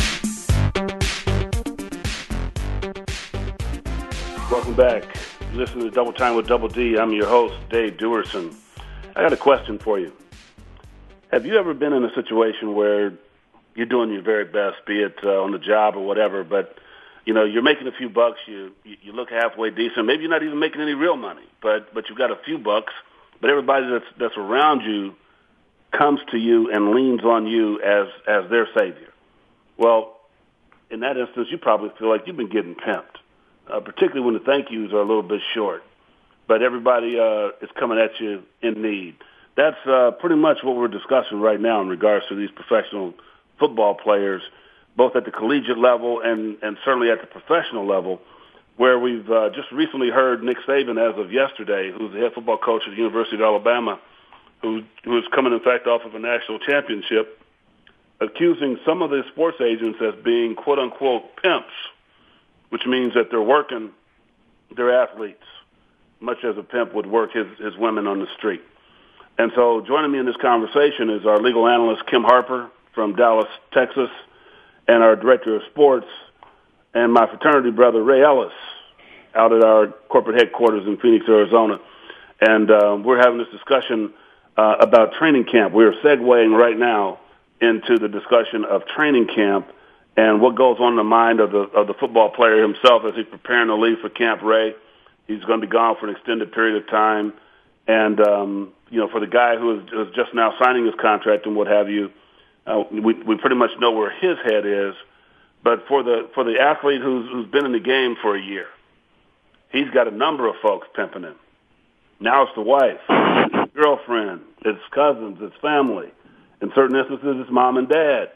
Welcome back. You're listening to Double Time with Double D. I'm your host, Dave Duerson. I got a question for you. Have you ever been in a situation where you're doing your very best, be it on the job or whatever, but you're making a few bucks, you look halfway decent, maybe you're not even making any real money, but you've got a few bucks, but everybody that's around you comes to you and leans on you as their savior. Well, in that instance, you probably feel like you've been getting pimped, particularly when the thank yous are a little bit short. But everybody is coming at you in need. That's pretty much what we're discussing right now in regards to these professional football players, both at the collegiate level and certainly at the professional level, where we've just recently heard Nick Saban, as of yesterday, who's the head football coach at the University of Alabama, who is coming, in fact, off of a national championship, accusing some of the sports agents as being, quote-unquote, pimps, which means that they're working their athletes, much as a pimp would work his women on the street. And so joining me in this conversation is our legal analyst, Kim Harper, from Dallas, Texas, and our director of sports, and my fraternity brother, Ray Ellis, out at our corporate headquarters in Phoenix, Arizona. And we're having this discussion about training camp. We're segueing right now into the discussion of training camp and what goes on in the mind of the football player himself as he's preparing to leave for Camp Ray. He's going to be gone for an extended period of time. And, for the guy who is just now signing his contract and what have you, we pretty much know where his head is. But for the athlete who's been in the game for a year, he's got a number of folks pimping him. Now it's the wife, it's girlfriend, it's cousins, it's family. In certain instances, it's mom and dad.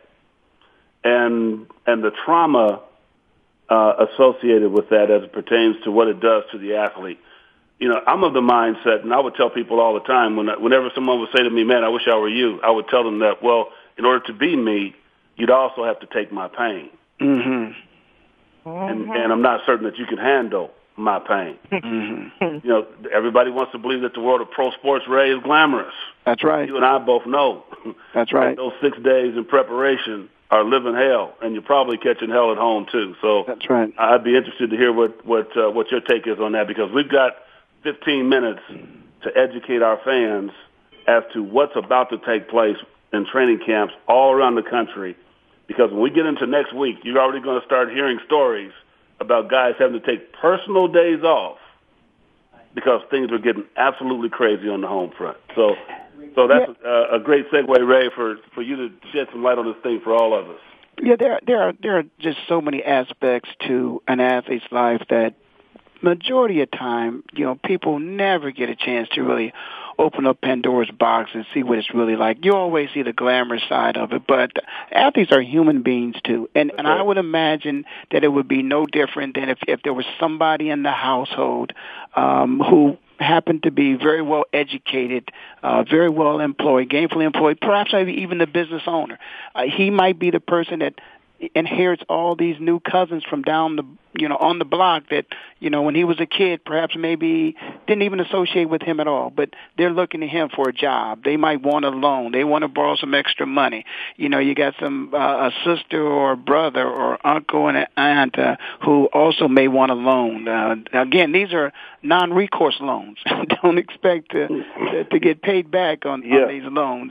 And the trauma associated with that as it pertains to what it does to the athlete. I'm of the mindset, and I would tell people all the time, whenever someone would say to me, man, I wish I were you, I would tell them that, well, in order to be me, you'd also have to take my pain. Mm-hmm. And I'm not certain that you can handle my pain. Mm-hmm. Everybody wants to believe that the world of pro sports, Ray, is glamorous. That's right. You and I both know. That's right. Those 6 days in preparation are living hell, and you're probably catching hell at home too. So that's right. I'd be interested to hear what your take is on that, because we've got 15 minutes to educate our fans as to what's about to take place in training camps all around the country. Because when we get into next week, you're already going to start hearing stories about guys having to take personal days off because things are getting absolutely crazy on the home front. So that's a great segue, Ray, for you to shed some light on this thing for all of us. Yeah, there are just so many aspects to an athlete's life that majority of time, people never get a chance to really open up Pandora's box and see what it's really like. You always see the glamorous side of it, but athletes are human beings too. And I would imagine that it would be no different than if there was somebody in the household who happened to be very well educated, very well employed, gainfully employed, perhaps even the business owner. He might be the person that inherits all these new cousins from down the, on the block that, when he was a kid, perhaps maybe didn't even associate with him at all, but they're looking to him for a job. They might want a loan. They want to borrow some extra money. You got a sister or a brother or uncle and an aunt who also may want a loan. Again, these are non-recourse loans. Don't expect to get paid back on these loans,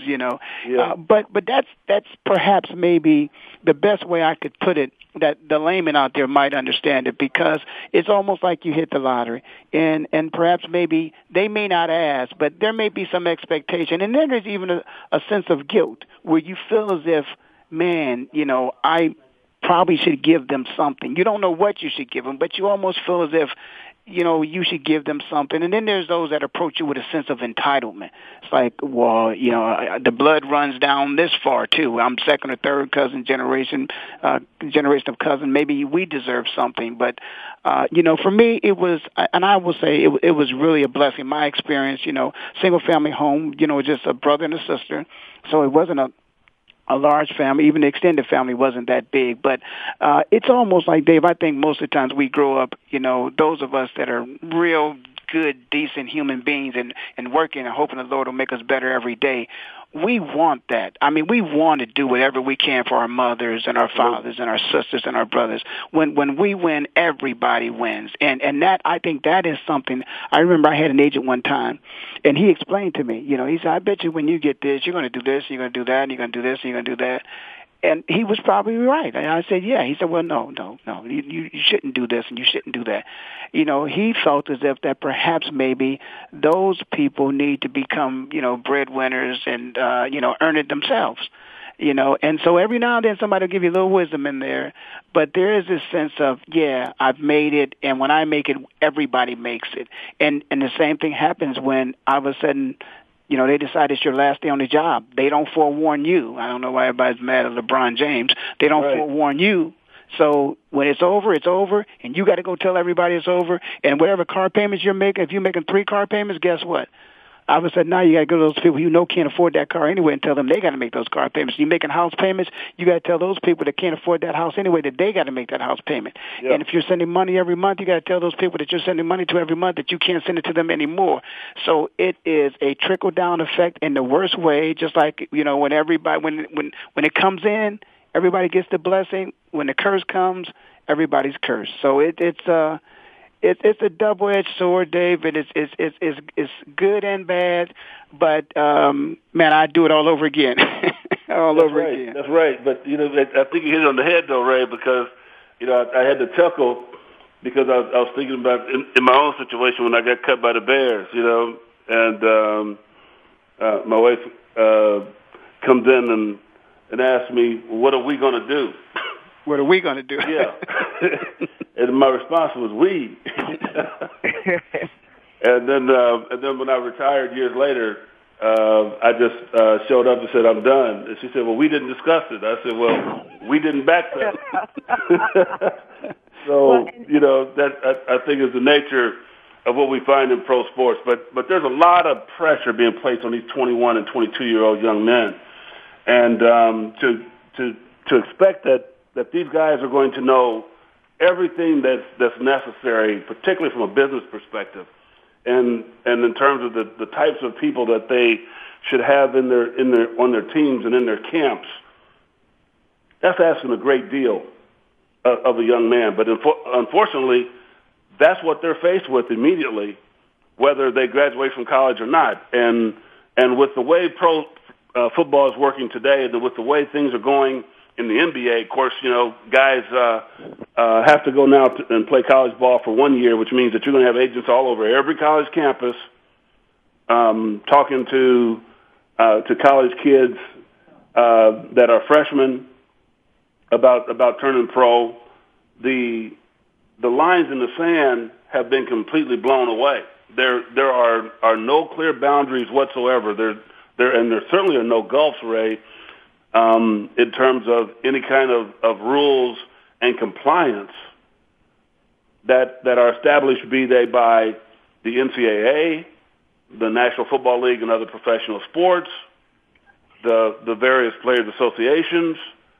But that's perhaps maybe the best way I could put it, that the layman out there might understand it, because it's almost like you hit the lottery, and perhaps maybe they may not ask, but there may be some expectation, and then there's even a sense of guilt where you feel as if, man, I probably should give them something. You don't know what you should give them, but you almost feel as if, you should give them something. And then there's those that approach you with a sense of entitlement. It's like, well, the blood runs down this far too. I'm second or third generation of cousin. Maybe we deserve something. But, for me, it was, and I will say it was really a blessing. My experience, single family home, just a brother and a sister. So it wasn't a large family. Even the extended family wasn't that big. But it's almost like, Dave, I think most of the times we grow up, those of us that are real good, decent human beings and working and hoping the Lord will make us better every day, we want that. I mean, we want to do whatever we can for our mothers and our fathers and our sisters and our brothers. When we win, everybody wins. And that, I think that is something. I remember I had an agent one time, and he explained to me, he said, I bet you when you get this, you're going to do this, you're going to do that, and you're going to do this, and you're going to do that. And he was probably right. And I said, yeah. He said, well, no. You shouldn't do this and you shouldn't do that. He felt as if that perhaps maybe those people need to become, breadwinners and, earn it themselves. And so every now and then somebody will give you a little wisdom in there. But there is this sense of, yeah, I've made it. And when I make it, everybody makes it. And the same thing happens when all of a sudden, they decide it's your last day on the job. They don't forewarn you. I don't know why everybody's mad at LeBron James. They don't forewarn you. So when it's over, and you got to go tell everybody it's over. And whatever car payments you're making, if you're making 3 car payments, guess what? All of a sudden now you got to go to those people who can't afford that car anyway and tell them they got to make those car payments. You're making house payments, you got to tell those people that can't afford that house anyway that they got to make that house payment. Yep. And if you're sending money every month, you got to tell those people that you're sending money to every month that you can't send it to them anymore. So it is a trickle-down effect in the worst way, just like, when everybody, when it comes in, everybody gets the blessing. When the curse comes, everybody's cursed. So it's a double-edged sword, Dave, and it's good and bad. But man, I'd do it all over again, again. That's right. But I think you hit it on the head, though, Ray, because I had to chuckle because I was thinking about in my own situation when I got cut by the Bears, and my wife comes in and asks me, "What are we going to do?" What are we going to do? Yeah. And my response was, we. And then when I retired years later, I just showed up and said, I'm done. And she said, well, we didn't discuss it. I said, well, we didn't backpedal. So, that I think is the nature of what we find in pro sports. But there's a lot of pressure being placed on these 21 and 22-year-old young men. And to expect that these guys are going to know everything that's necessary, particularly from a business perspective, and in terms of the types of people that they should have on their teams and in their camps. That's asking a great deal of a young man. But unfortunately, that's what they're faced with immediately, whether they graduate from college or not. And with the way pro football is working today, and with the way things are going in the NBA, of course, guys have to go now and play college ball for 1 year, which means that you're going to have agents all over every college campus talking to college kids that are freshmen about turning pro. The lines in the sand have been completely blown away. There are no clear boundaries whatsoever. There certainly are no gulfs, Ray, in terms of any kind of rules and compliance that are established, be they by the NCAA, the National Football League, and other professional sports, the various players' associations,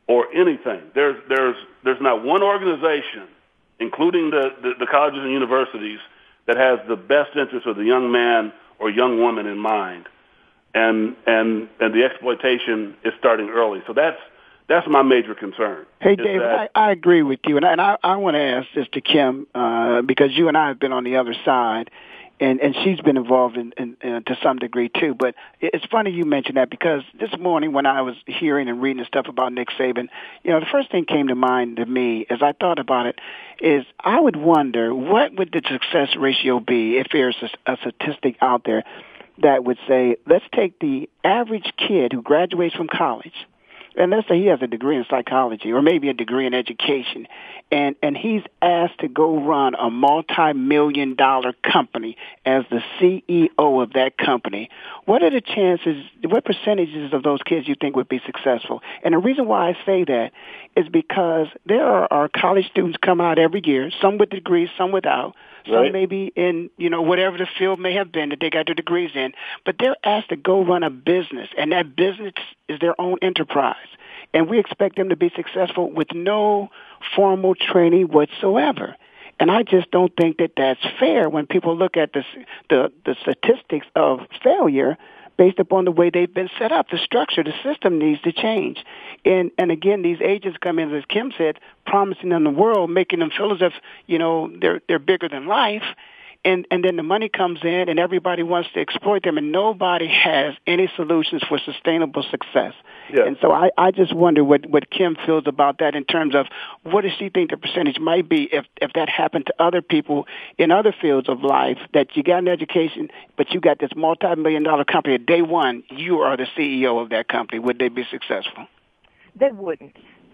or anything. There's not one organization, including the colleges and universities, that has the best interest of the young man or young woman in mind. And the exploitation is starting early. So that's my major concern. Hey, Dave, I agree with you. And I want to ask this to Kim, because you and I have been on the other side, and she's been involved in to some degree too. But it's funny you mentioned that, because this morning when I was hearing and reading the stuff about Nick Saban, the first thing came to mind to me as I thought about it is I would wonder what would the success ratio be if there's a statistic out there that would say, let's take the average kid who graduates from college, and let's say he has a degree in psychology or maybe a degree in education, and he's asked to go run a multi-million-dollar company as the CEO of that company. What are the chances, what percentages of those kids you think would be successful? And the reason why I say that is because there are college students come out every year, some with degrees, some without. Some may be in, whatever the field may have been that they got their degrees in, but they're asked to go run a business, and that business is their own enterprise. And we expect them to be successful with no formal training whatsoever. And I just don't think that that's fair when people look at the statistics of failure based upon the way they've been set up. The structure, the system needs to change. And again, these agents come in, as Kim said, promising them the world, making them feel as if, they're bigger than life. And then the money comes in and everybody wants to exploit them, and nobody has any solutions for sustainable success. Yeah. And so I just wonder what Kim feels about that in terms of what does she think the percentage might be if that happened to other people in other fields of life, that you got an education, but you got this multi-million-dollar company. At day one, you are the CEO of that company. Would they be successful? They wouldn't.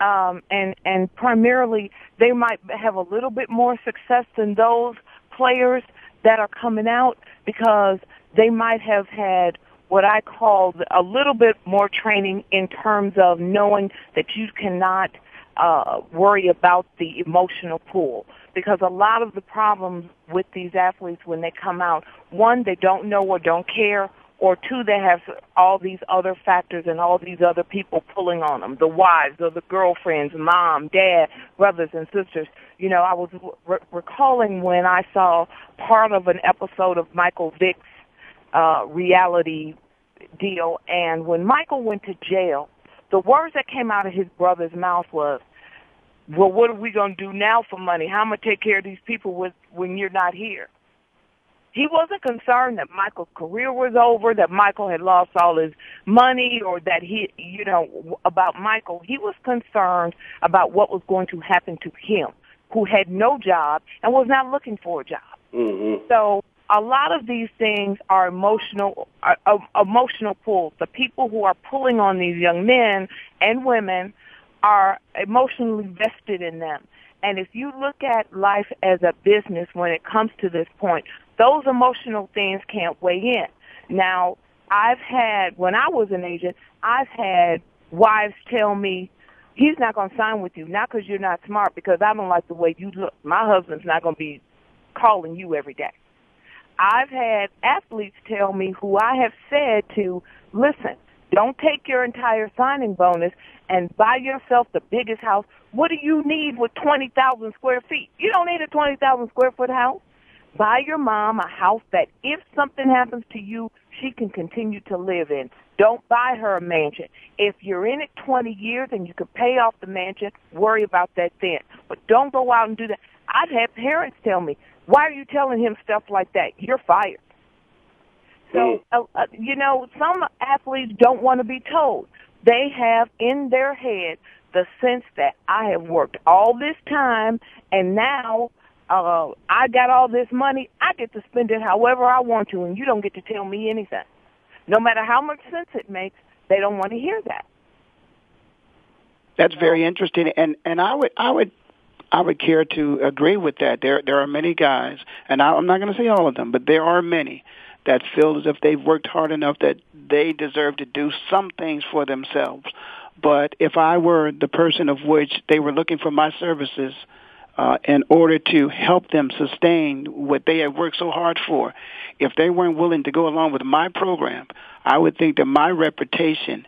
And primarily, they might have a little bit more success than those players that are coming out because they might have had what I call a little bit more training in terms of knowing that you cannot worry about the emotional pull. Because a lot of the problems with these athletes when they come out, one, they don't know or don't care, or two, they have all these other factors and all these other people pulling on them, the wives or the girlfriends, mom, dad, brothers and sisters. I was recalling when I saw part of an episode of Michael Vick's reality deal, and when Michael went to jail, the words that came out of his brother's mouth was, well, what are we going to do now for money? How am I going to take care of these people when you're not here? He wasn't concerned that Michael's career was over, that Michael had lost all his money, or that about Michael. He was concerned about what was going to happen to him, who had no job and was not looking for a job. Mm-hmm. So a lot of these things are emotional pulls. The people who are pulling on these young men and women are emotionally vested in them. And if you look at life as a business when it comes to this point, those emotional things can't weigh in. Now, when I was an agent, I've had wives tell me, he's not going to sign with you, not because you're not smart, because I don't like the way you look. My husband's not going to be calling you every day. I've had athletes tell me who I have said to, listen, don't take your entire signing bonus and buy yourself the biggest house. What do you need with 20,000 square feet? You don't need a 20,000 square foot house. Buy your mom a house that if something happens to you, she can continue to live in. Don't buy her a mansion. If you're in it 20 years and you can pay off the mansion, worry about that then. But don't go out and do that. I've had parents tell me, why are you telling him stuff like that? You're fired. So, some athletes don't want to be told. They have in their head the sense that I have worked all this time and now I got all this money. I get to spend it however I want to, and you don't get to tell me anything. No matter how much sense it makes, they don't want to hear that. That's very interesting, and I would care to agree with that. There are many guys, and I'm not going to say all of them, but there are many that feel as if they've worked hard enough that they deserve to do some things for themselves. But if I were the person of which they were looking for my services in order to help them sustain what they have worked so hard for, if they weren't willing to go along with my program, I would think that my reputation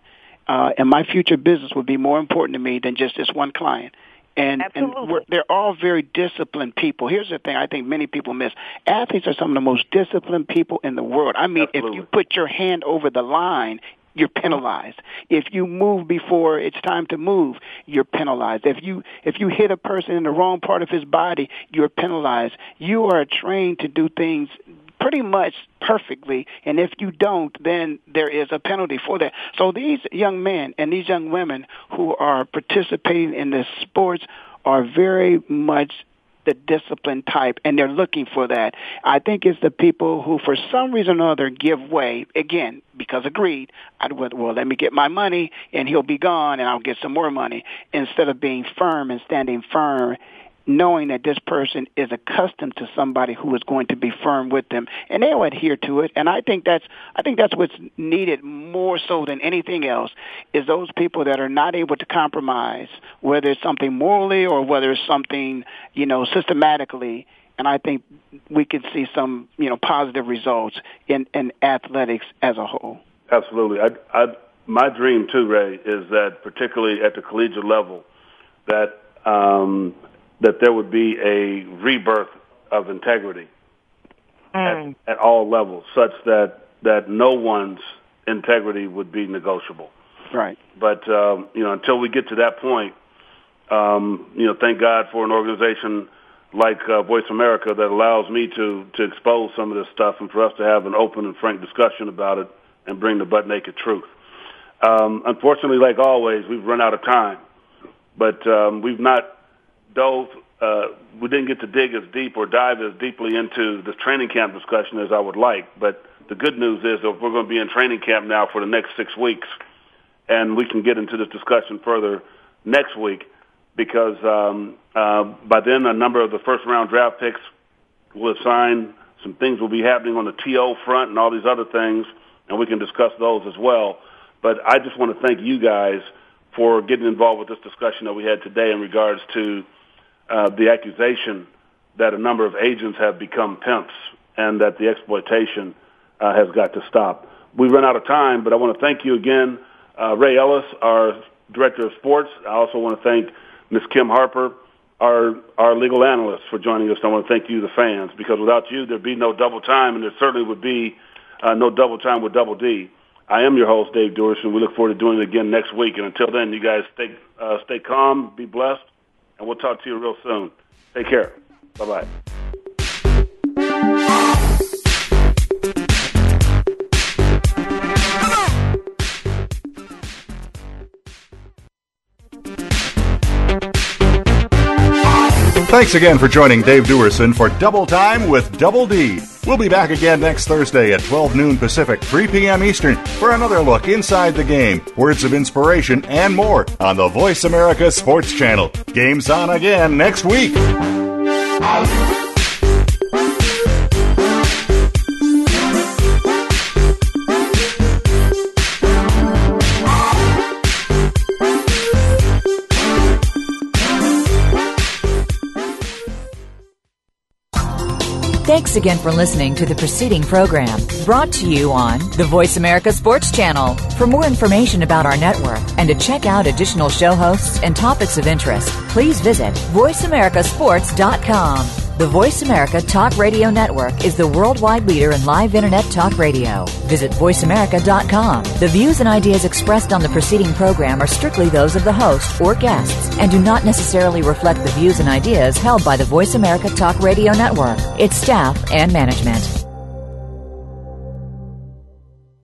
and my future business would be more important to me than just this one client. And they're all very disciplined people. Here's the thing I think many people miss. Athletes are some of the most disciplined people in the world. I mean, If you put your hand over the line, you're penalized. If you move before it's time to move, you're penalized. If you hit a person in the wrong part of his body, you're penalized. You are trained to do things pretty much perfectly, and if you don't, then there is a penalty for that. So these young men and these young women who are participating in this sports are very much the disciplined type, and they're looking for that. I think it's the people who, for some reason or other, give way, again, because of greed. Let me get my money, and he'll be gone, and I'll get some more money, instead of being firm and standing firm, knowing that this person is accustomed to somebody who is going to be firm with them, and they'll adhere to it. And I think that's what's needed more so than anything else, is those people that are not able to compromise, whether it's something morally or whether it's something, systematically. And I think we could see some, positive results in athletics as a whole. Absolutely. My dream too, Ray, is that particularly at the collegiate level, that there would be a rebirth of integrity at all levels, such that no one's integrity would be negotiable. Right. But until we get to that point, thank God for an organization like Voice America that allows me to expose some of this stuff and for us to have an open and frank discussion about it and bring the butt-naked truth. Unfortunately, like always, we've run out of time, but we've not we didn't get to dig as deep or dive as deeply into the training camp discussion as I would like. But the good news is that we're going to be in training camp now for the next 6 weeks, and we can get into this discussion further next week because by then a number of the first-round draft picks will have signed. Some things will be happening on the TO front and all these other things, and we can discuss those as well. But I just want to thank you guys for getting involved with this discussion that we had today in regards to the accusation that a number of agents have become pimps and that the exploitation has got to stop. We've run out of time, but I want to thank you again, Ray Ellis, our Director of Sports. I also want to thank Ms. Kim Harper, our legal analyst, for joining us. I want to thank you, the fans, because without you, there'd be no Double Time, and there certainly would be no Double Time with Double D. I am your host, Dave Duerson. We look forward to doing it again next week. And until then, you guys stay calm, be blessed, and we'll talk to you real soon. Take care. Bye-bye. Thanks again for joining Dave Duerson for Double Time with Double D. We'll be back again next Thursday at 12 noon Pacific, 3 p.m. Eastern for another look inside the game, words of inspiration, and more on the Voice America Sports Channel. Game's on again next week. Thanks again for listening to the preceding program, brought to you on the Voice America Sports Channel. For more information about our network and to check out additional show hosts and topics of interest, please visit voiceamericasports.com. The Voice America Talk Radio Network is the worldwide leader in live Internet talk radio. Visit voiceamerica.com. The views and ideas expressed on the preceding program are strictly those of the host or guests and do not necessarily reflect the views and ideas held by the Voice America Talk Radio Network, its staff, and management.